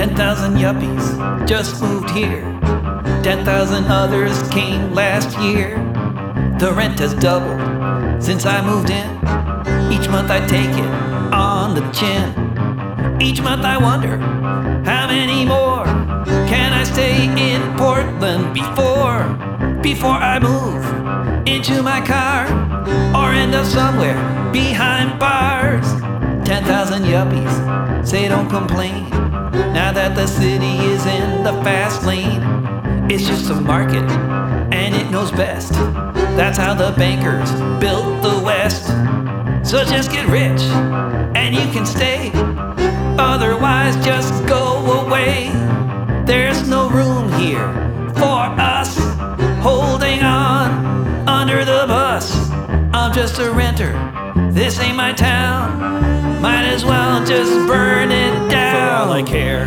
10,000 yuppies just moved here. 10,000 others came last year. The rent has doubled since I moved in. Each month I take it on the chin. Each month I wonder, how many more can I stay in Portland before I move into my car or end up somewhere behind bars? 10,000 yuppies say don't complain now that the city is in the fast lane. It's just a market and it knows best. That's how the bankers built the West. So just get rich and you can stay, otherwise just go away. There's no room here for us holding on under the bus. I'm just a renter, this ain't my town. Might as well just burn it down. For all I care.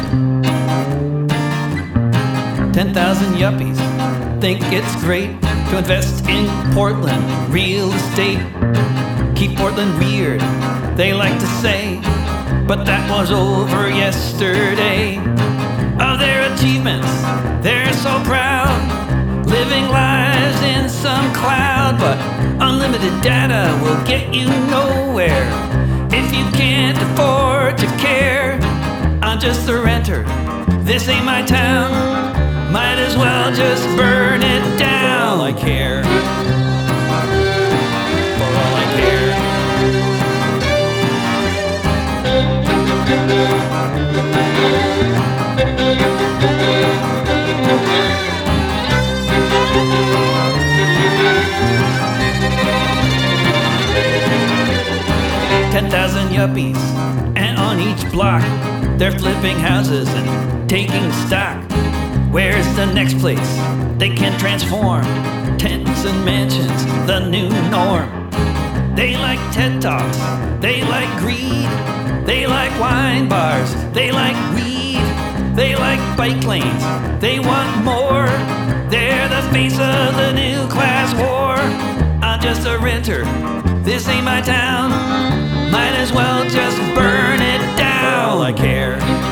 10,000 yuppies think it's great to invest in Portland real estate. Keep Portland weird, they like to say, but that was over yesterday. Of their achievements, they're so proud, living lives in some cloud. But unlimited data will get you nowhere if you can't afford to care. I'm just a renter, this ain't my town. Might as well just burn it down. For all I care. For all I care. 10,000 yuppies, and on each block they're flipping houses and taking stock. Where's the next place they can transform? Tents and mansions, the new norm. They like TED Talks, they like greed, they like wine bars, they like weed, they like bike lanes, they want more. They're the face of the new class war. I'm just a renter, this ain't my town. Might as well just burn it down. For all I care.